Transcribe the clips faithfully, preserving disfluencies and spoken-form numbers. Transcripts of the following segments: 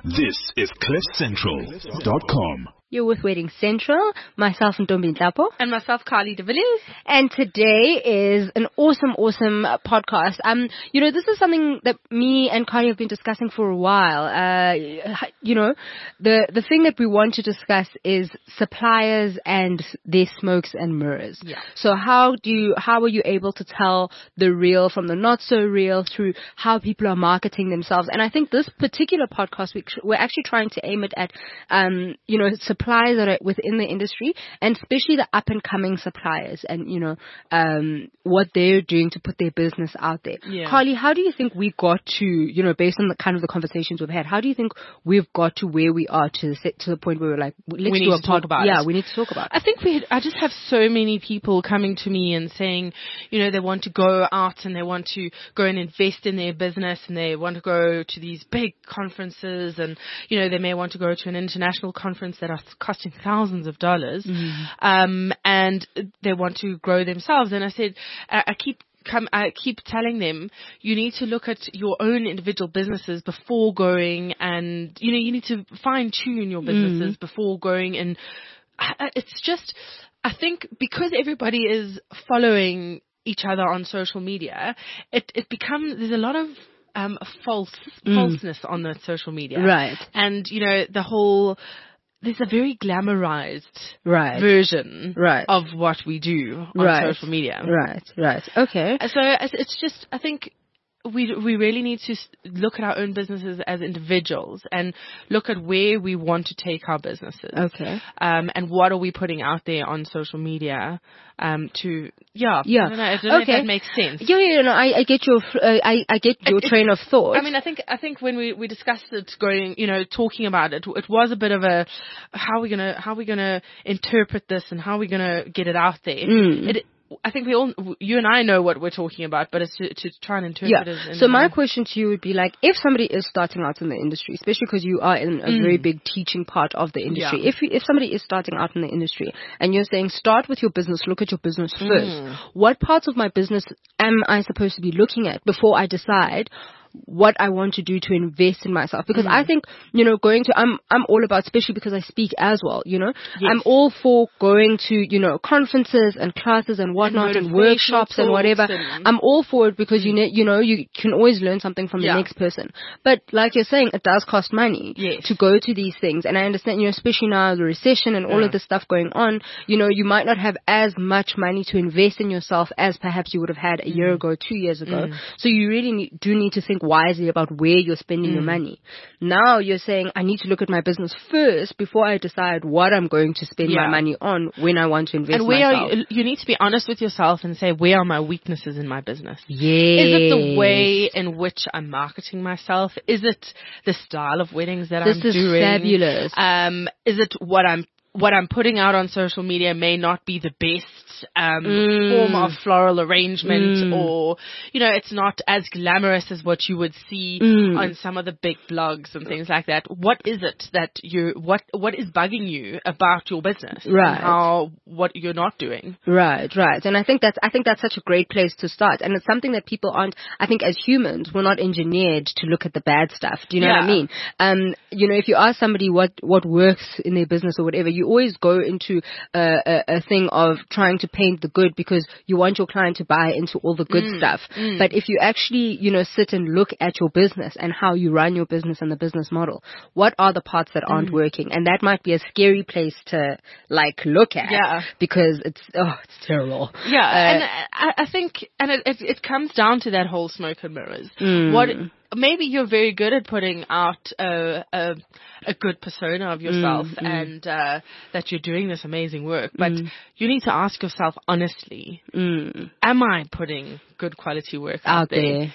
This is cliff central dot com. You're with Wedding Central, myself and Ntombi Nhlapo. And myself, Carly de Villiers. And today is an awesome, awesome uh, podcast. Um, you know, this is something that me and Carly have been discussing for a while. Uh, you know, the, the thing that we want to discuss is suppliers and their smokes and mirrors. Yeah. So how do you, how are you able to tell the real from the not so real through how people are marketing themselves? And I think this particular podcast, we, we're actually trying to aim it at, um, you know, suppliers that are within the industry, and especially the up and coming suppliers, and you know um what they're doing to put their business out there. Yeah. Carly, how do you think we got to, you know, based on the kind of the conversations we've had, how do you think we've got to where we are to the, to the point where we're like, let's we do need a to talk pod- about yeah it. we need to talk about I think we had, I just have so many people coming to me and saying, you know, they want to go out and they want to go and invest in their business, and they want to go to these big conferences, and you know, they may want to go to an international conference that are costing thousands of dollars, mm-hmm. um, and they want to grow themselves. And I said, I, I keep come, I keep telling them, you need to look at your own individual businesses before going, and you know, you need to fine tune your businesses mm. before going. And I, it's just, I think because everybody is following each other on social media, it it becomes, there's a lot of um, false mm. falseness on the social media, right? And you know, the whole. There's a very glamorized right. version right. of what we do on right. social media. Right, right. Okay. So it's just, I think we we really need to look at our own businesses as individuals and look at where we want to take our businesses. Okay. Um, and what are we putting out there on social media um, to, yeah. Yeah. I don't know, I don't know okay. if that makes sense. Yeah, yeah, no, I, I get your, uh, I, I get your it, train of thought. I mean, I think, I think when we, we discussed it going, you know, talking about it, it was a bit of a, how are we gonna, how are we gonna interpret this and how are we gonna get it out there? Mm. It, I think we all, you and I know what we're talking about, but it's to, to try and interpret yeah. it. So my question to you would be like, if somebody is starting out in the industry, especially because you are in a mm. very big teaching part of the industry, yeah. if you, if somebody is starting out in the industry and you're saying start with your business, look at your business first. Mm. What parts of my business am I supposed to be looking at before I decide what I want to do to invest in myself? Because mm. I think, you know, going to, I'm, I'm all about, especially because I speak as well, you know, yes. I'm all for going to, you know, conferences and classes and whatnot and, and workshops and whatever. And I'm all for it because, mm. you know, you know, you can always learn something from yeah. the next person. But like you're saying, it does cost money yes. to go to these things. And I understand, you know, especially now the recession and all yeah. of this stuff going on, you know, you might not have as much money to invest in yourself as perhaps you would have had a mm. year ago, two years ago. Mm. So you really need, do need to think wisely about where you're spending mm. your money. Now you're saying, I need to look at my business first before I decide what I'm going to spend yeah. my money on when I want to invest and where myself. Are you, you need to be honest with yourself and say, where are my weaknesses in my business? Yes. Is it the way in which I'm marketing myself? Is it the style of weddings that this I'm is doing? Fabulous. Um, is it what I'm what I'm putting out on social media may not be the best um, mm. form of floral arrangement, mm. or, you know, it's not as glamorous as what you would see mm. on some of the big blogs and things like that. What is it that you, what, what is bugging you about your business? Right. And how, what you're not doing? Right, right. And I think that's, I think that's such a great place to start. And it's something that people aren't, I think as humans, we're not engineered to look at the bad stuff. Do you know yeah. what I mean? Um, you know, if you ask somebody what, what works in their business or whatever, you always go into a, a, a thing of trying to paint the good because you want your client to buy into all the good mm, stuff. Mm. But if you actually, you know, sit and look at your business and how you run your business and the business model, what are the parts that aren't mm. working? And that might be a scary place to like look at yeah. because it's, oh, it's terrible. Yeah. Uh, and I, I think, and it, it, it comes down to that whole smoke and mirrors. Mm. What, maybe you're very good at putting out a, a, a good persona of yourself mm, and mm. uh, that you're doing this amazing work, but mm. you need to ask yourself honestly, mm. am I putting good quality work out, out there? there?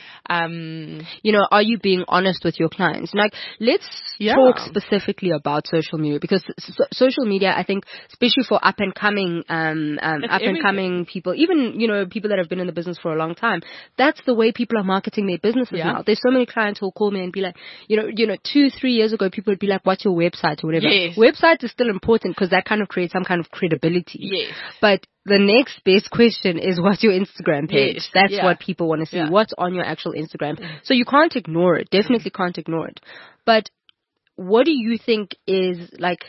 Um, you know, are you being honest with your clients? Like, let's yeah. talk specifically about social media, because so- social media, I think, especially for up and coming, um, um, up and coming people, even, you know, people that have been in the business for a long time, that's the way people are marketing their businesses yeah. now. There's so many clients who'll call me and be like, you know, you know, two, three years ago, people would be like, what's your website or whatever. Yes. Website is still important because that kind of creates some kind of credibility. Yes. But the next best question is, what's your Instagram page? Yes. That's yeah. what people want to see. Yeah. What's on your actual Instagram? So you can't ignore it. Definitely can't ignore it. But what do you think is like,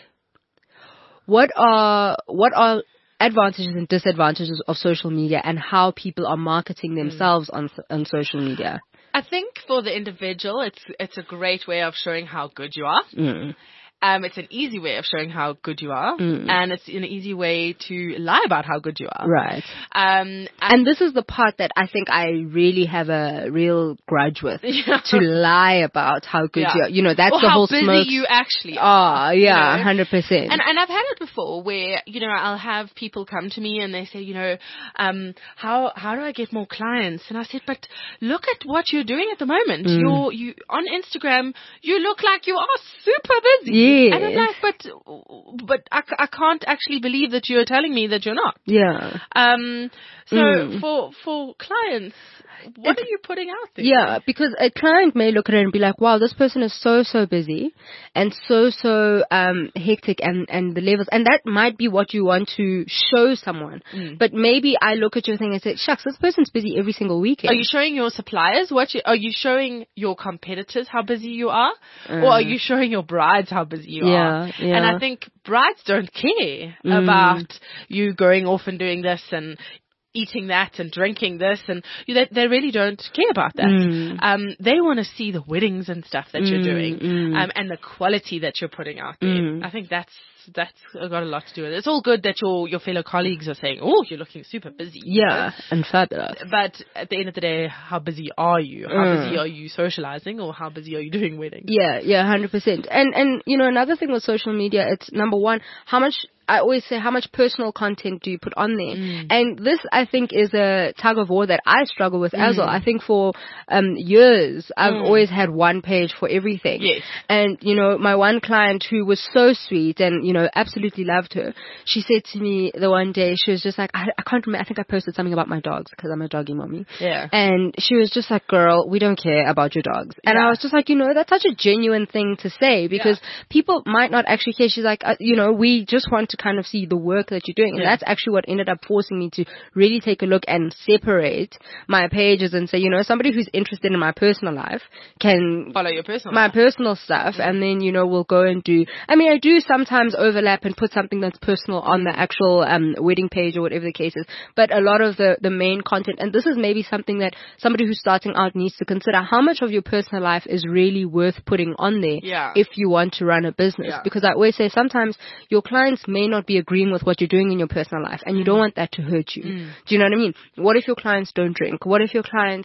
what are, what are advantages and disadvantages of social media and how people are marketing themselves mm. on, on social media? I think for the individual, it's, it's a great way of showing how good you are. Mm. Um, it's an easy way of showing how good you are, mm. and it's an easy way to lie about how good you are. Right. Um, and, and this is the part that I think I really have a real grudge with, yeah. to lie about how good yeah. you are. You know, that's or the how whole busy smoke. you actually are. Oh, yeah, you know? one hundred percent. And, and I've had it before where, you know, I'll have people come to me and they say, you know, um, how how do I get more clients? And I said, but look at what you're doing at the moment. Mm. You're, you, on Instagram, you look like you are super busy. Yes. And I'm like, but But, but I, I can't actually believe that you're telling me that you're not. Yeah. Um. So mm. for for clients, what it's, are you putting out there? Yeah, because a client may look at it and be like, wow, this person is so, so busy and so, so um hectic and, and the levels. And that might be what you want to show someone. Mm. But maybe I look at your thing and say, shucks, this person's busy every single weekend. Are you showing your suppliers what you, are you showing your competitors how busy you are? Uh, or are you showing your brides how busy you yeah, are? Yeah. And I think brides don't care mm. about you going off and doing this and eating that and drinking this, and you, they, they really don't care about that. Mm. Um, they want to see the weddings and stuff that mm, you're doing, mm. um, and the quality that you're putting out there. Mm. I think that's that's got a lot to do with it. It's all good that your your fellow colleagues are saying, "Oh, you're looking super busy." Yeah, and fabulous. But at the end of the day, how busy are you? How mm. busy are you socializing, or how busy are you doing weddings? Yeah, yeah, one hundred percent. And and you know, another thing with social media, it's number one, how much. I always say, how much personal content do you put on there? Mm. And this, I think, is a tug of war that I struggle with mm. as well. I think for um, years, I've mm. always had one page for everything. Yes. And, you know, my one client who was so sweet and, you know, absolutely loved her, she said to me the one day, she was just like, I, I can't remember, I think I posted something about my dogs because I'm a doggy mommy. Yeah. And she was just like, girl, we don't care about your dogs. And yeah. I was just like, you know, that's such a genuine thing to say because yeah. people might not actually care. She's like, uh, you know, we just want to kind of see the work that you're doing. And yeah. that's actually what ended up forcing me to really take a look and separate my pages and say, you know, somebody who's interested in my personal life can follow your personal my life. personal stuff. Mm-hmm. And then, you know, we'll go and do, I mean, I do sometimes overlap and put something that's personal on the actual um, wedding page or whatever the case is. But a lot of the, the main content, and this is maybe something that somebody who's starting out needs to consider, how much of your personal life is really worth putting on there yeah. if you want to run a business. Yeah. Because I always say sometimes your clients may not be agreeing with what you're doing in your personal life, and you mm. don't want that to hurt you. Mm. Do you know what I mean? What if your clients don't drink? What if your clients,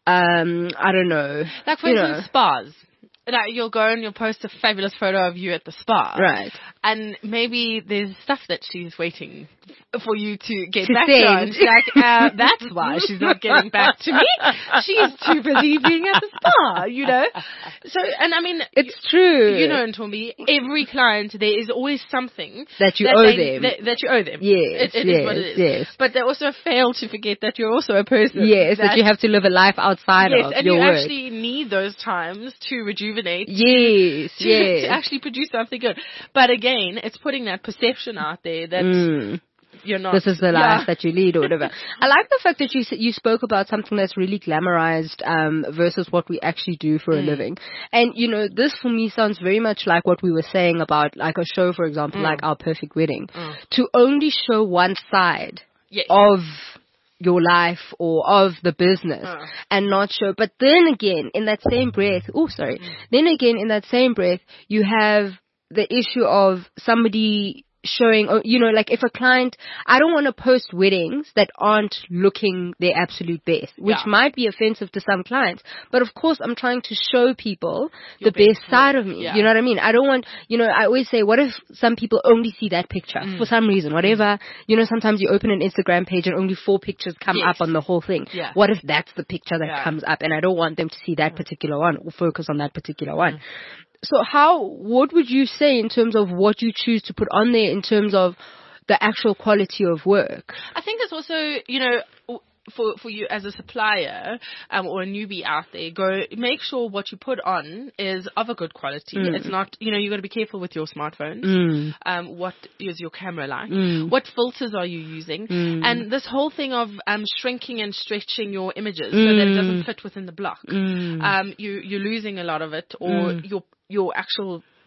um, I don't know. Like for instance, know. spas. Like you'll go and you'll post a fabulous photo of you at the spa. Right. And maybe there's stuff that she's waiting for you to get to back send. to her. And she's like, uh, that's why she's not getting back to me. She's too busy being at the spa, you know? So, and I mean... It's you, true. You know, Ntombi, every client, there is always something... That you that owe they, them. That, that you owe them. Yes, it, it yes, is what it is. yes. But they also fail to forget that you're also a person. Yes, that, that you have to live a life outside yes, of and your you work. actually need those times to rejuvenate. Yes, to, yes. to actually produce something good. But again, it's putting that perception out there that mm. you're not. This is the yeah. life that you lead or whatever. I like the fact that you you spoke about something that's really glamorized um, versus what we actually do for mm. a living. And, you know, this for me sounds very much like what we were saying about like a show, for example, mm. like Our Perfect Wedding. Mm. To only show one side yes. of your life or of the business uh. and not show. But then again, in that same breath, oh, sorry. Mm. Then again, in that same breath, you have the issue of somebody showing, you know, like if a client, I don't want to post weddings that aren't looking their absolute best, which yeah. might be offensive to some clients. But of course, I'm trying to show people Your the best, best side of me. Yeah. You know what I mean? I don't want, you know, I always say, what if some people only see that picture mm. for some reason, whatever, mm. you know, sometimes you open an Instagram page and only four pictures come yes. up on the whole thing. Yeah. What if that's the picture that yeah. comes up and I don't want them to see that mm. particular one or focus on that particular one? Mm. So how, what would you say in terms of what you choose to put on there in terms of the actual quality of work? I think it's also, you know, for for you as a supplier um, or a newbie out there, go make sure what you put on is of a good quality. Mm. It's not, you know, you've got to be careful with your smartphones. Mm. Um, what is your camera like? Mm. What filters are you using? Mm. And this whole thing of um, shrinking and stretching your images mm. so that it doesn't fit within the block. Mm. Um, you you're losing a lot of it, or mm. your your actual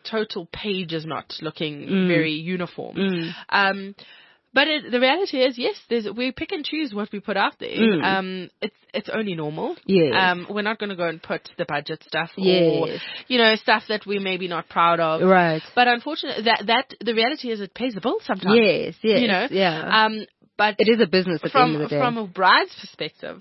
total page is not looking Mm. very uniform. Mm. Um, but it, the reality is, yes, there's, we pick and choose what we put out there. Mm. Um, it's it's only normal. Yes. Um, we're not going to go and put the budget stuff or, Yes. you know, stuff that we're maybe not proud of. Right. But unfortunately, that that the reality is it pays the bill sometimes. Yes, yes, You know. yeah. Um, but It is a business at from the end of the day. from a bride's perspective,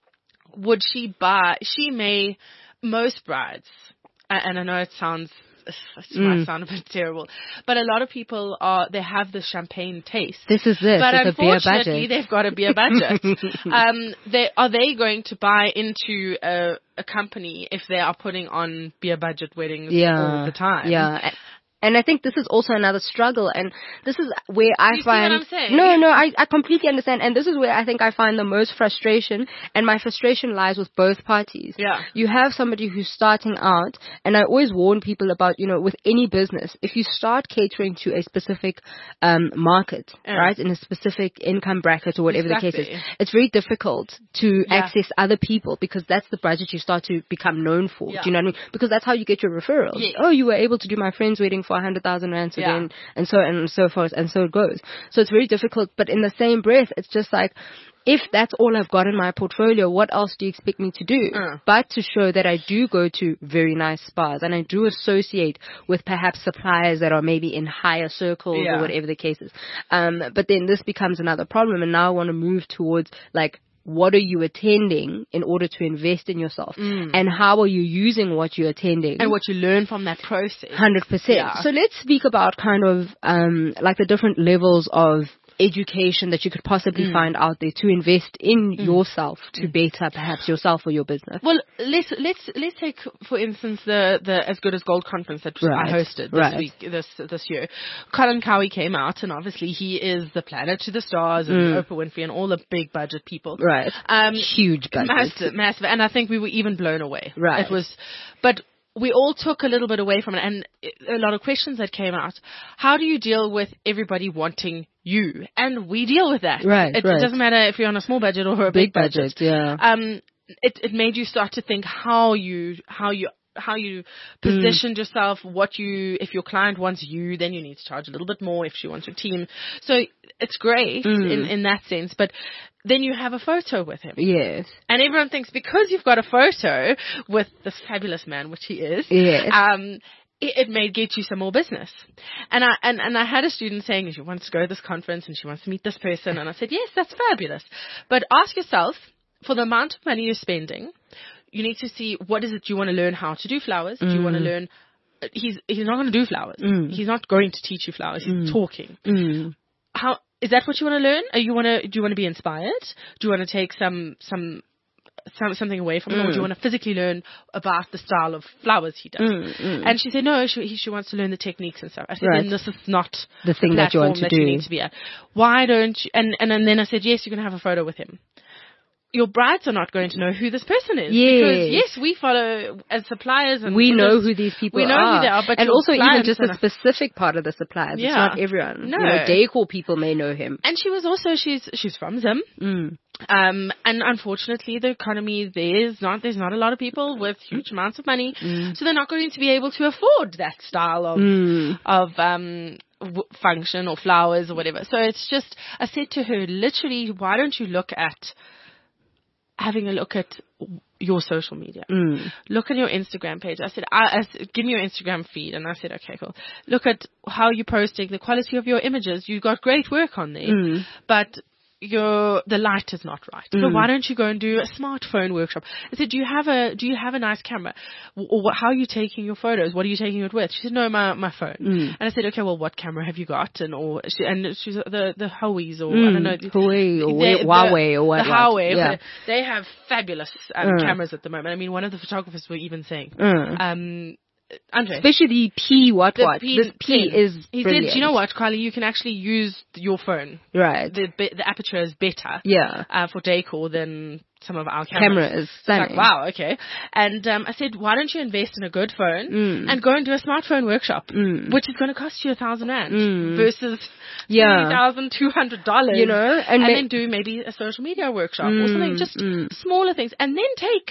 would she buy? She may most brides, a- and I know it sounds. It might Mm. sound a bit terrible, but a lot of people are they have the champagne taste. This is this. But it's a beer unfortunately, budget. they've got a beer budget. um, they are they going to buy into a, a company if they are putting on beer budget weddings Yeah. all the time? Yeah. And I think this is also another struggle, and this is where I You see find what I'm saying? no, no, I, I completely understand, and this is where I think I find the most frustration, and my frustration lies with both parties. Yeah. You have somebody who's starting out, and I always warn people about, you know, with any business, if you start catering to a specific um, market, Yeah. right, in a specific income bracket or whatever the case Exactly. is, it's very difficult to Yeah. access other people because that's the budget you start to become known for. Yeah. Do you know what I mean? Because that's how you get your referrals. Yes. Oh, you were able to do my friend's wedding for one hundred thousand rand Yeah. again, and so and so forth, and so it goes. So it's very difficult, but in the same breath, it's just like, if that's all I've got in my portfolio, what else do you expect me to do? Uh. But to show that I do go to very nice spas, and I do associate with perhaps suppliers that are maybe in higher circles Yeah. or whatever the case is. Um, but then this becomes another problem, and now I want to move towards, like, what are you attending in order to invest in yourself? Mm. And how are you using what you're attending? And what you learn from that process. Hundred percent. Yeah. So let's speak about kind of um, like the different levels of education that you could possibly Mm. find out there to invest in yourself to better perhaps yourself or your business. Well, let's let's let's take for instance the the As Good as Gold conference that Right. I hosted this Right. week this this year. Colin Cowie came out, and obviously he is the Planet to the Stars and Mm. Oprah Winfrey and all the big budget people. Right. Um, Huge budget. massive, massive, and I think we were even blown away. Right. It was, but we all took a little bit away from it, and a lot of questions that came out. How do you deal with everybody wanting you? And we deal with that. Right, It right. doesn't matter if you're on a small budget or a big, Big budget, yeah. Um, it it made you start to think how you how you. how you positioned yourself, what you, if your client wants you, then you need to charge a little bit more if she wants your team. So it's great Mm. in, in that sense, but then you have a photo with him. Yes. And everyone thinks because you've got a photo with this fabulous man, which he is, Yes. um, it, it may get you some more business. And I, and, and I had a student saying she wants to go to this conference and she wants to meet this person. And I said, yes, that's fabulous. But ask yourself, for the amount of money you're spending, you need to see what is it you want to learn how to do flowers. Do you want to learn? He's he's not going to do flowers. Mm. He's not going to teach you flowers. He's talking. Mm. How is that what you want to learn? Or you want to do you want to be inspired? Do you want to take some some some something away from it, or do you want to physically learn about the style of flowers he does? Mm, mm. And she said no, she he, she wants to learn the techniques and stuff. I said Right. then this is not The thing that you want platform to that you do. need to be at. Why don't you? And and, and then I said yes, you can have a photo with him. Your brides are not going to know who this person is. Yes. Because, yes, we follow as suppliers and We know others, who these people we know are. who they are, but and your also even clients just are a not- specific part of the suppliers. It's Yeah. not everyone. No. You know, decor people may know him. And she was also, she's she's from Zim. Mm. Um, and unfortunately, the economy there is not. There's not a lot of people with huge amounts of money, so they're not going to be able to afford that style of Mm. of um w- function or flowers or whatever. So it's just. I said to her, literally, why don't you look at having a look at your social media? Mm. Look at your Instagram page. I said, I, I s- give me your Instagram feed. And I said, okay, cool. Look at how you're posting, the quality of your images. You got great work on there, Mm. but your the light is not right. So Mm. why don't you go and do a smartphone workshop? I said, do you have a do you have a nice camera? Or what, how are you taking your photos? What are you taking it with? She said, no, my my phone. Mm. And I said, okay, well, what camera have you got? And or she, and she's the the Huawei's or I don't know, Mm. Huawei or the- Huawei or what? the what. Huawei. Yeah. They have fabulous um, Mm. cameras at the moment. I mean, one of the photographers were even saying, Mm. um, Andre. Especially the P what the what. P This P ten. is He brilliant. said, "Do you know what, Kylie? You can actually use your phone. Right. The be- the aperture is better, Yeah. uh, for decor than some of our cameras." Camera is It's like, stunning. wow, okay. And um, I said, why don't you invest in a good phone Mm. and go and do a smartphone workshop, Mm. which is going to cost you a thousand rand Mm. versus Yeah. three thousand two hundred dollars. You know, and and ma- then do maybe a social media workshop or Mm, something, just mm. smaller things, and then take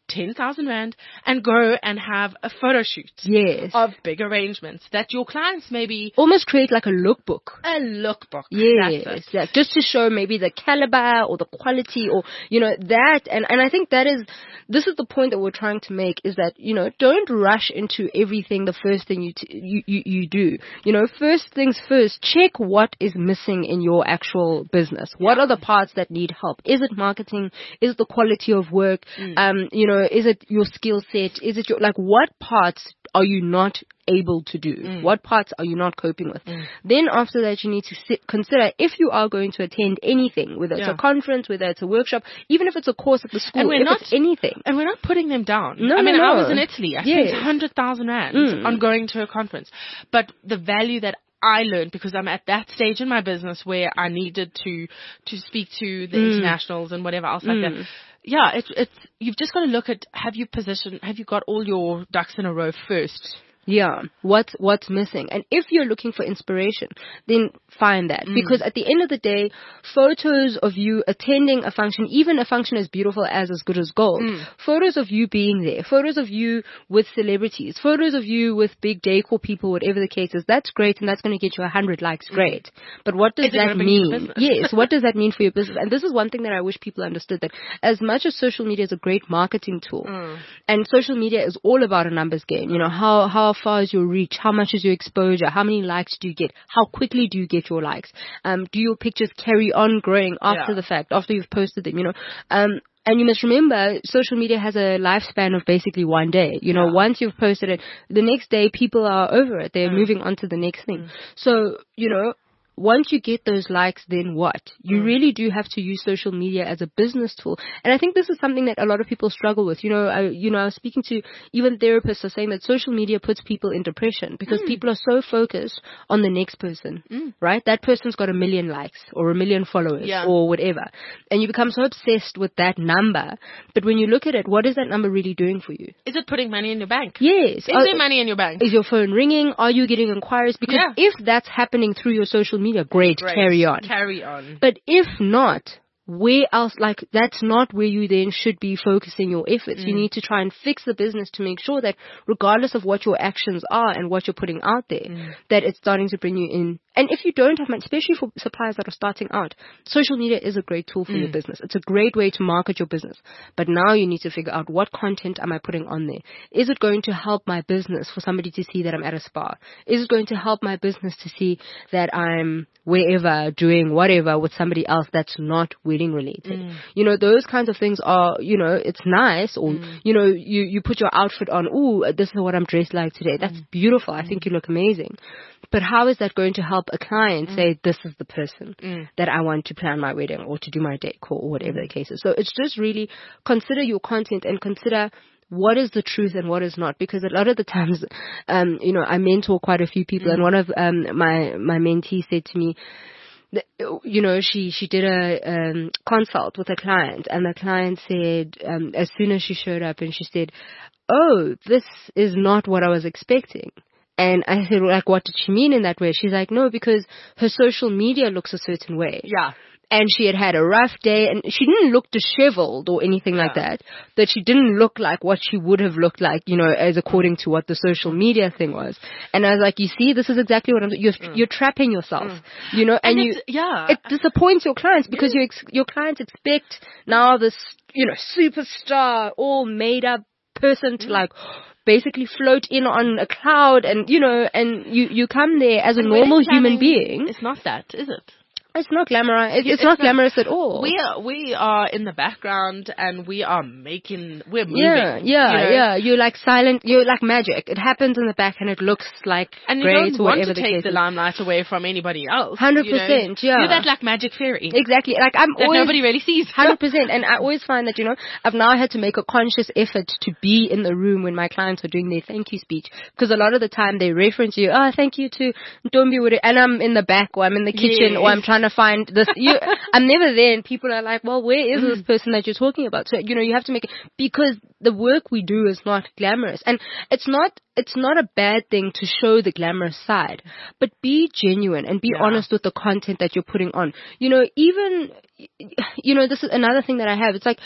ten thousand rand and go and have a photo shoot Yes. of big arrangements that your clients maybe Almost create like a lookbook. a lookbook. Yes, That's it. yeah, just to show maybe the caliber or the quality or, you know, that. And, and I think that is, this is the point that we're trying to make is that, you know, don't rush into everything the first thing you, t- you, you, you do. You know, first things first, check what is missing in your actual business. What are the parts that need help? Is it marketing? Is it the quality of work? Mm. Um, you know, is it your skill set? Is it your, like, what parts are you not able to do? Mm. What parts are you not coping with? Mm. Then after that, you need to sit, consider if you are going to attend anything, whether it's Yeah. a conference, whether it's a workshop, even if it's a course at the school, And we're if not- it's anything. And we're not putting them down. No, I mean, no, I no. was in Italy. I Yes. spent one hundred thousand rand Mm. on going to a conference. But the value that I learned, because I'm at that stage in my business where I needed to to speak to the Mm. internationals and whatever else like Mm. that. Yeah, it's it's you've just got to look at, have you positioned, have you got all your ducks in a row first? Yeah, what's what's missing? And if you're looking for inspiration, then find that. Mm. Because at the end of the day, photos of you attending a function, even a function as beautiful as As Good as Gold, Mm. photos of you being there, photos of you with celebrities, photos of you with big decor people, whatever the case is, that's great and that's going to get you a hundred likes, great. But what does Is it that gonna bring you mean? business? Yes, what does that mean for your business? And this is one thing that I wish people understood, that as much as social media is a great marketing tool, Mm. and social media is all about a numbers game. You know, how, how far is your reach? How much is your exposure? How many likes do you get? How quickly do you get your likes? Um, do your pictures carry on growing after Yeah. the fact, after you've posted them, you know? Um, and you must remember, social media has a lifespan of basically one day. You know, Yeah. once you've posted it, the next day people are over it. They're Mm. moving on to the next thing. So, you know, once you get those likes, then what? You Mm. really do have to use social media as a business tool. And I think this is something that a lot of people struggle with. You know, I, you know, I was speaking to even therapists are saying that social media puts people in depression because Mm. people are so focused on the next person, Mm. right? That person's got a million likes or a million followers Yeah. or whatever. And you become so obsessed with that number. But when you look at it, what is that number really doing for you? Is it putting money in your bank? Yes. Is Are- there money in your bank? is your phone ringing? Are you getting inquiries? Because Yeah. if that's happening through your social media, great, Great. carry on. Carry on. But if not, where else, like, that's not where you then should be focusing your efforts. You Mm. need to try and fix the business to make sure that regardless of what your actions are and what you're putting out there, Mm. that it's starting to bring you in. And if you don't have much, especially for suppliers that are starting out, social media is a great tool for your Mm. business. It's a great way to market your business. But now you need to figure out, what content am I putting on there? Is it going to help my business for somebody to see that I'm at a spa? Is it going to help my business to see that I'm wherever doing whatever with somebody else that's not wedding related? Mm. You know, those kinds of things are, you know, it's nice. Or, Mm. you know, you, you put your outfit on. Ooh, this is what I'm dressed like today. That's Mm. beautiful. I think you look amazing. But how is that going to help a client say, this is the person Mm. that I want to plan my wedding or to do my decor or whatever the case is? So it's just really consider your content and consider what is the truth and what is not. Because a lot of the times, um, you know, I mentor quite a few people, Mm. and one of um, my my mentees said to me, that, you know, she she did a um, consult with a client, and the client said, um, as soon as she showed up, and she said, "Oh, this is not what I was expecting." And I said, like, what did she mean in that way? She's like, no, because her social media looks a certain way. Yeah. And she had had a rough day, and she didn't look disheveled or anything like Yeah. that. But she didn't look like what she would have looked like, you know, as according to what the social media thing was. And I was like, you see, this is exactly what I'm, you're, Mm. you're trapping yourself, you know, and, And you, it's- yeah. it disappoints your clients because you ex- your clients expect now this, you know, superstar, all made up person to like basically float in on a cloud, and you know, and you you come there as a And normal wedding human planning, being. It's not that, is it? It's not glamorous. It, it's, It's not not. glamorous at all. We are, we are in the background and we are making, we're moving. yeah, yeah, you know? yeah. You're like silent. You're like magic. It happens in the back, and it looks like And you great don't or want whatever to the take case the is. limelight away from anybody else. Hundred you know? percent. Yeah. You're that like magic fairy Exactly. Like I'm that always nobody really sees. Hundred percent, and I always find that, you know, I've now had to make a conscious effort to be in the room when my clients are doing their thank you speech, because a lot of the time they reference you, oh, thank you to Ntombi Wuri, and I'm in the back, or I'm in the kitchen, Yes. or I'm trying to find this. You, I'm never there, and people are like, well, where is this person that you're talking about? So, you know, you have to make it, because the work we do is not glamorous, and it's not. It's not a bad thing to show the glamorous side, but be genuine and be Yeah. honest with the content that you're putting on. You know, even, you know, this is another thing that I have. It's like,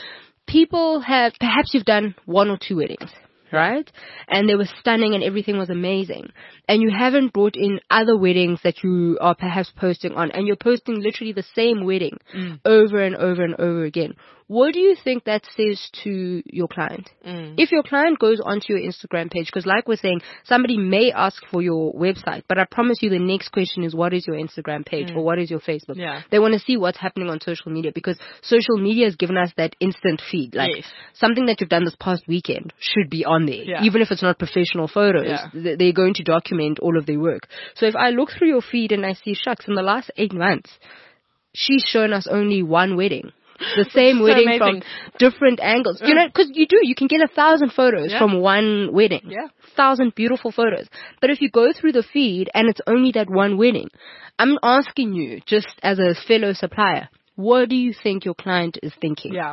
people have, perhaps you've done one or two weddings, right? And they were stunning and everything was amazing. And you haven't brought in other weddings that you are perhaps posting on, and you're posting literally the same wedding mm. over and over and over again. What do you think that says to your client? Mm. If your client goes onto your Instagram page, because like we're saying, somebody may ask for your website, but I promise you the next question is, what is your Instagram page mm. or what is your Facebook? Yeah. They want to see what's happening on social media, because social media has given us that instant feed. Like yes. something that you've done this past weekend should be on there. Yeah. Even if it's not professional photos, yeah. they're going to document all of their work. So if I look through your feed and I see, shucks, in the last eight months, she's shown us only one wedding. The same so wedding amazing. from different angles. You know, because you do, you can get a thousand photos yeah. from one wedding. Yeah. Thousand beautiful photos. But if you go through the feed and it's only that one wedding, I'm asking you, just as a fellow supplier, what do you think your client is thinking? Yeah.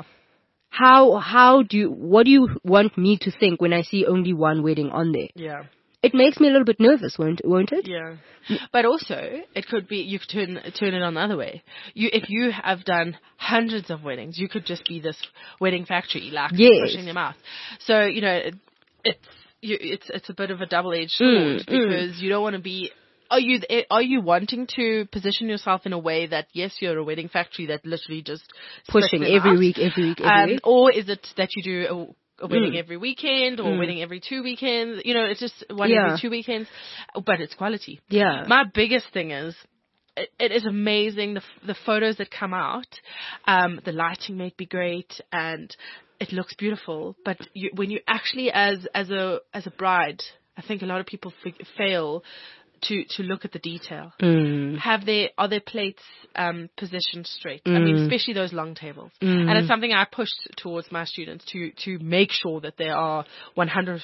How, how do you, what do you want me to think when I see only one wedding on there? Yeah. It makes me a little bit nervous, won't, won't it? Yeah. But also, it could be, you could turn, turn it on the other way. You, if you have done hundreds of weddings, you could just be this wedding factory, like, yes. pushing them out. So, you know, it, it's, you, it's, it's a bit of a double-edged sword mm, because mm. you don't want to be, are you, are you wanting to position yourself in a way that, yes, you're a wedding factory that literally just pushing every out? week, every week, every um, week? Or is it that you do a, a wedding mm. every weekend or mm. wedding every two weekends. You know, it's just one yeah. every two weekends, but it's quality. Yeah. My biggest thing is, it, it is amazing, the the photos that come out. Um, the lighting may be great and it looks beautiful, but you, when you actually, as as a as a bride, I think a lot of people f- fail to to look at the detail. Mm. Have they are their plates um, positioned straight? Mm. I mean, especially those long tables. Mm. And it's something I push towards my students to to make sure that they are one hundred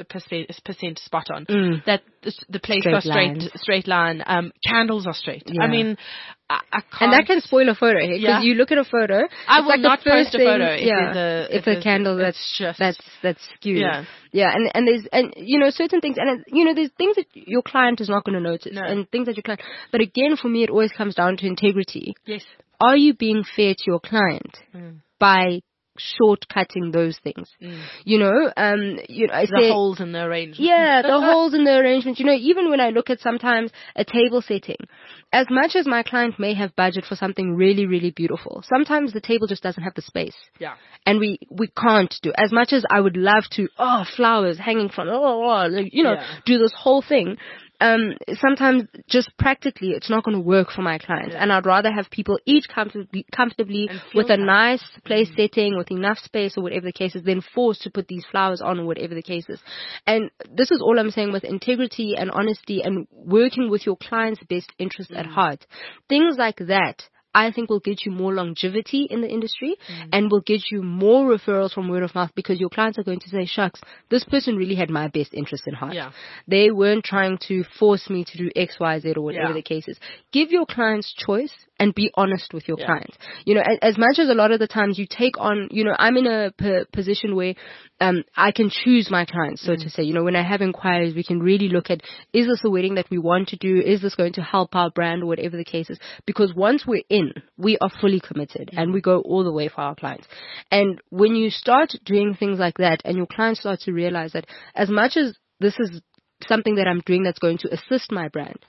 percent spot on. Mm. That the, the plates Straight are straight, lines. straight line. Um, candles are straight. Yeah. I mean, I, I can't. And that can spoil a photo, because Yeah. you look at a photo. I it's will like not the first post a thing, photo if yeah, there's a if, if a there's- candle that's it's just that's that's skewed. Yeah. Yeah, and and there's and you know certain things, and you know there's things that your client is not going to notice, No. and things that your client. But again, for me, it always comes down to integrity. Yes. Are you being fair to your client Mm. by shortcutting those things? Mm. You know, um, you know, I The say. holes in the arrangement. Yeah, the holes in the arrangement. You know, even when I look at sometimes a table setting, as much as my client may have budget for something really, really beautiful, sometimes the table just doesn't have the space. Yeah. And we, we can't do, as much as I would love to, oh, flowers hanging from, oh, oh, like, you know, Yeah. do this whole thing. Um, sometimes just practically it's not going to work for my clients, Yeah. and I'd rather have people each comfortably, comfortably And feel with a comfortable. nice place setting, with enough space or whatever the case is, then forced to put these flowers on or whatever the case is. And this is all I'm saying, with integrity and honesty and working with your client's best interest Mm. at heart. Things like that, I think, will get you more longevity in the industry mm. and will get you more referrals from word of mouth, because your clients are going to say, shucks, this person really had my best interest in heart. Yeah. They weren't trying to force me to do X, Y, Z or whatever Yeah. the case is. Give your clients choice and be honest with your Yeah. clients. You know, as, as much as a lot of the times you take on, you know, I'm in a p- position where um, I can choose my clients, so mm. to say. You know, when I have inquiries, we can really look at, is this a wedding that we want to do? Is this going to help our brand or whatever the case is? Because once we're in, we are fully committed and we go all the way for our clients. And when you start doing things like that and your clients start to realize that as much as this is something that I'm doing that's going to assist my brand,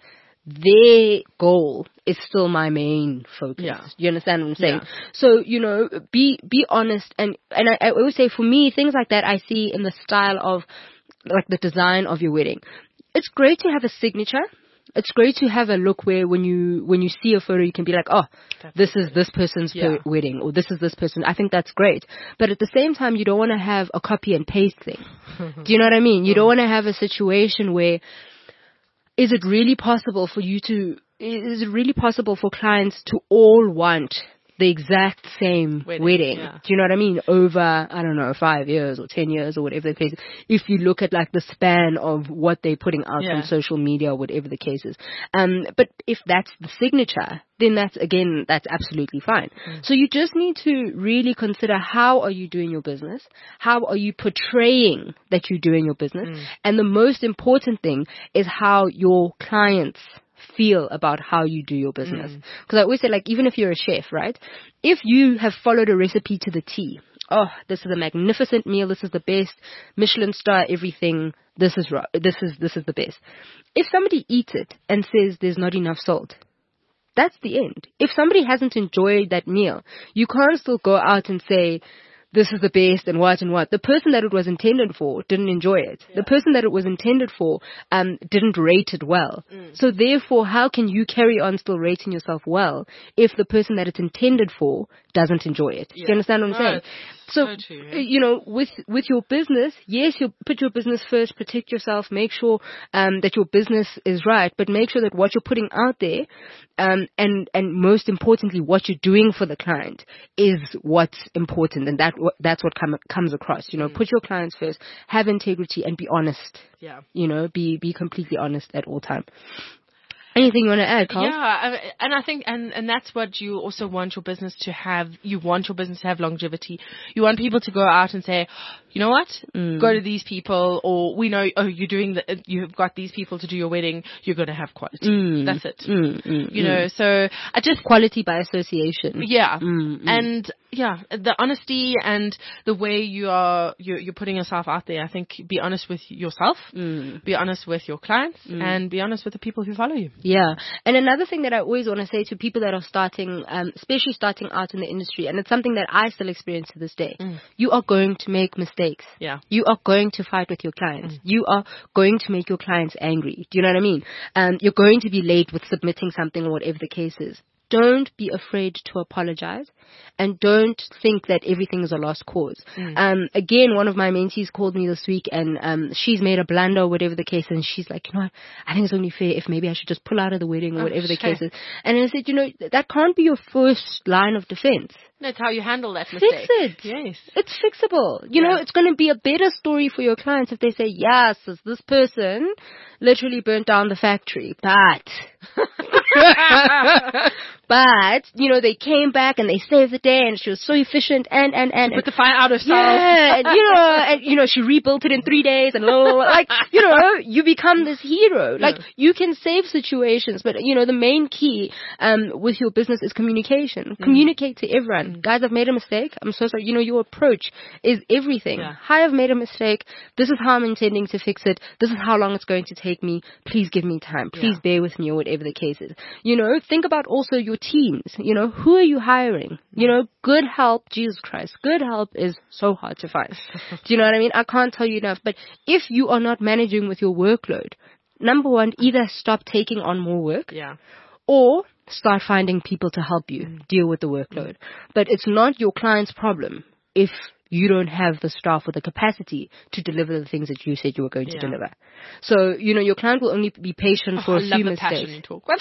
their goal is still my main focus. Yeah. You understand what I'm saying? Yeah. So, you know, be be honest. And, and I, I always say, for me, things like that I see in the style of, like, the design of your wedding. It's great to have a signature. It's great to have a look where when you when you see a photo, you can be like, oh, That's this is this person's Yeah. per- wedding, or this is this person. I think that's great. But at the same time, you don't want to have a copy and paste thing. Do you know what I mean? You don't want to have a situation where, is it really possible for you to, is it really possible for clients to all want the exact same Wedding, wedding? yeah. Do you know what I mean? Over, I don't know, five years or ten years or whatever the case is. If you look at like the span of what they're putting out Yeah. on social media or whatever the case is. Um, but if that's the signature, then that's, again, that's absolutely fine. Mm. So you just need to really consider, how are you doing your business? How are you portraying that you're doing your business? Mm. And the most important thing is how your clients feel about how you do your business. Because I always say, like, even if you're a chef, right? If you have followed a recipe to the T, oh, this is a magnificent meal. This is the best Michelin star, everything. This is right. This is, this is the best. If somebody eats it and says there's not enough salt, that's the end. If somebody hasn't enjoyed that meal, you can't still go out and say, this is the best and what and what. The person that it was intended for didn't enjoy it. Yeah. The person that it was intended for um, didn't rate it well. Mm. So therefore, how can you carry on still rating yourself well if the person that it's intended for doesn't enjoy it? Yeah. Do you understand what I'm no, saying? So, so true, yeah. you know, with with your business, yes, you put your business first, protect yourself, make sure um, that your business is right, but make sure that what you're putting out there, um, and and most importantly, what you're doing for the client is what's important, and that that's what com- comes across. You know, mm. put your clients first, have integrity, and be honest. Yeah. You know, be be completely honest at all time. Anything you want to add, Carl? Yeah, and I think, and, and that's what you also want your business to have. You want your business to have longevity. You want people to go out and say, you know what, mm. go to these people, or we know, oh, you're doing the, you've got these people to do your wedding, you're going to have quality. Mm. That's it. Mm, mm, you know, so I just. Quality by association. Yeah. Mm, and yeah, the honesty and the way you are, you're, you're putting yourself out there, I think be honest with yourself, mm. be honest with your clients, mm. and be honest with the people who follow you. Yeah. And another thing that I always want to say to people that are starting, um, especially starting out in the industry, and it's something that I still experience to this day, mm. you are going to make mistakes. Yeah. You are going to fight with your clients. Mm. You are going to make your clients angry. Do you know what I mean? Um, you're going to be late with submitting something or whatever the case is. Don't be afraid to apologize, and don't think that everything is a lost cause. Mm. Um, again, one of my mentees called me this week, and um, she's made a blunder or whatever the case, and she's like, you know what, I think it's only fair if maybe I should just pull out of the wedding or oh, whatever the sure. case is. And I said, you know, that can't be your first line of defense. That's how you handle that Fix mistake. it. Yes. It's fixable. You yeah. know, it's going to be a better story for your clients if they say, yes, this person literally burnt down the factory, but... But, you know, they came back and they saved the day, and she was so efficient, and, and, and. She put the fire out of herself. Yeah, and, you know, and, you know, she rebuilt it in three days, and blah, blah, blah. Like, you know, you become this hero. Like, yeah. you can save situations, but, you know, the main key, um, with your business is communication. Mm. Communicate to everyone. Mm. Guys, I've made a mistake. I'm so sorry. You know, your approach is everything. Yeah. Hi, I've made a mistake. This is how I'm intending to fix it. This is how long it's going to take me. Please give me time. Please yeah. bear with me, or whatever the case is. You know, think about also your teams. You know, who are you hiring? You know, good help, Jesus Christ, good help is so hard to find. Do you know what I mean? I can't tell you enough. But if you are not managing with your workload, number one, either stop taking on more work, yeah, or start finding people to help you mm. deal with the workload. Mm. But it's not your client's problem if you don't have the staff or the capacity to deliver the things that you said you were going yeah. to deliver. So, you know, your client will only be patient oh, for a I few love the mistakes. Passion you talk. What?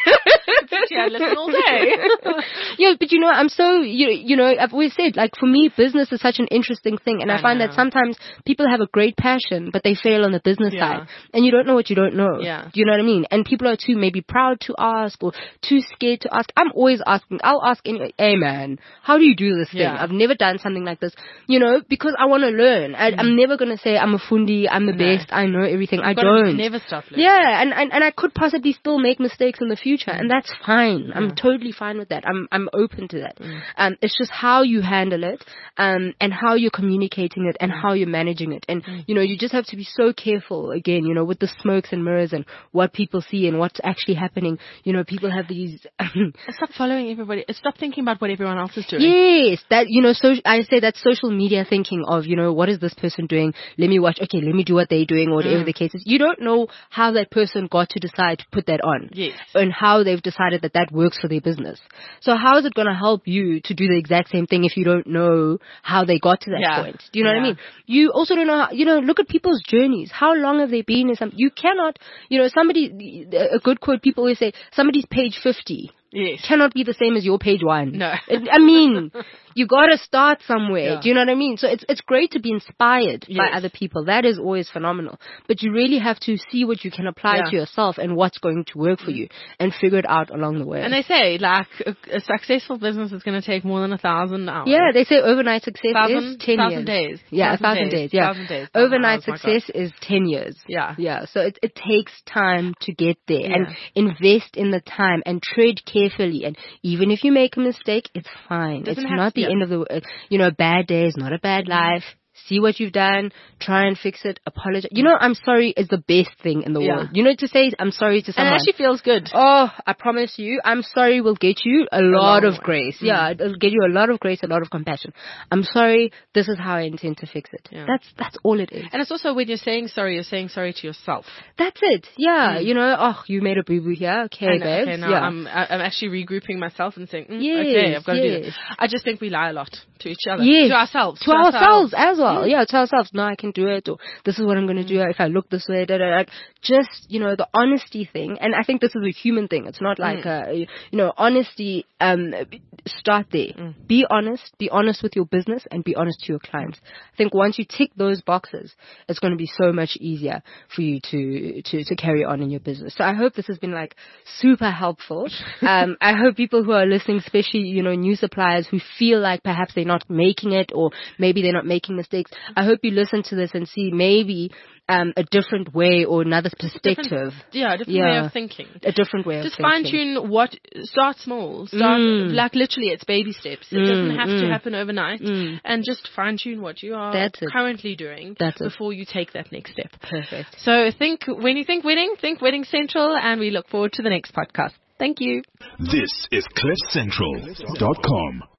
Yeah, I listen all day. Yeah, but you know, I'm so, you, you know, I've always said, like, for me, business is such an interesting thing. And I, I find know. that sometimes people have a great passion, but they fail on the business yeah. side. And you don't know what you don't know. Yeah. Do you know what I mean? And people are too maybe proud to ask, or too scared to ask. I'm always asking. I'll ask anyway, hey man, how do you do this thing? Yeah. I've never done something like this. You know, because I want to learn. I, mm. I'm never going to say I'm a fundi, I'm the no. best, I know everything. You've I don't. Never stop learning. Yeah, and, and, and I could possibly still make mistakes in the future, and that's fine. Yeah. I'm totally fine with that. I'm I'm open to that. Mm. Um, it's just how you handle it, um, and how you're communicating it, and mm. how you're managing it. And, mm. you know, you just have to be so careful, again, you know, with the smokes and mirrors and what people see and what's actually happening. You know, people have these... Stop following everybody. Stop thinking about what everyone else is doing. Yes, that, you know, so I say that social media thinking of, you know, what is this person doing? Let me watch, okay, let me do what they're doing, or whatever mm. the case is. You don't know how that person got to decide to put that on. Yes. And how they've decided that that works for their business. So how is it going to help you to do the exact same thing if you don't know how they got to that yeah. point? Do you know yeah. what I mean? You also don't know how, you know, look at people's journeys. How long have they been in some, you cannot, you know, somebody, a good quote people always say, somebody's page fifty. Yes. Cannot be the same as your page one. No. I mean, you gotta start somewhere. Yeah. Do you know what I mean? So it's it's great to be inspired yes. by other people. That is always phenomenal. But you really have to see what you can apply yeah. to yourself and what's going to work for you, and figure it out along the way. And they say, like, a, a successful business is going to take more than a thousand hours. Yeah, they say overnight success thousand, is ten thousand years. days. Yeah, thousand a thousand days. days. Yeah, thousand days. overnight hours, success is ten years. Yeah. Yeah, so it, it takes time to get there, yeah. and invest in the time and tread carefully carefully. And even if you make a mistake, it's fine. Doesn't It's have not to- the yeah. end of the, uh, you know, a bad day is not a bad life. See what you've done, try and fix it, apologize. You know, I'm sorry is the best thing in the Yeah. world. You know, to say I'm sorry to And someone. it actually feels good. Oh, I promise you, I'm sorry will get you a lot long of way. grace. Mm. Yeah, it'll get you a lot of grace, a lot of compassion. I'm sorry, this is how I intend to fix it. Yeah. That's that's all it is. And it's also when you're saying sorry, you're saying sorry to yourself. That's it. Yeah, you know, oh, you made a boo-boo here. Okay, And, babes. okay, now yeah. I'm I- I'm actually regrouping myself and saying, mm, Yes, okay, I've got to do yes. this. I just think we lie a lot to each other, Yes. to ourselves, To ourselves as well. Yeah, to ourselves. No, I can do it. Or this is what I'm going to do. If I look this way, da, da, da. Just, you know, the honesty thing. And I think this is a human thing. It's not like, uh, you know, honesty, um, start there. Be honest. Be honest with your business and be honest to your clients. I think once you tick those boxes, it's going to be so much easier for you to, to, to carry on in your business. So I hope this has been like super helpful. um, I hope people who are listening, especially, you know, new suppliers who feel like perhaps they're not making it or maybe they're not making mistakes. I hope you listen to this and see maybe um, a different way or another perspective. Different, yeah, a different Yeah. way of thinking. A different way Just of thinking. fine tune what, start small, start, Mm. like literally it's baby steps. It Mm, doesn't have to mm. happen overnight. Mm. And just fine tune what you are That's it. currently doing That's it. before you take that next step. Perfect. So think, when you think wedding, think Wedding Central, and we look forward to the next podcast. Thank you. This is cliff central dot com.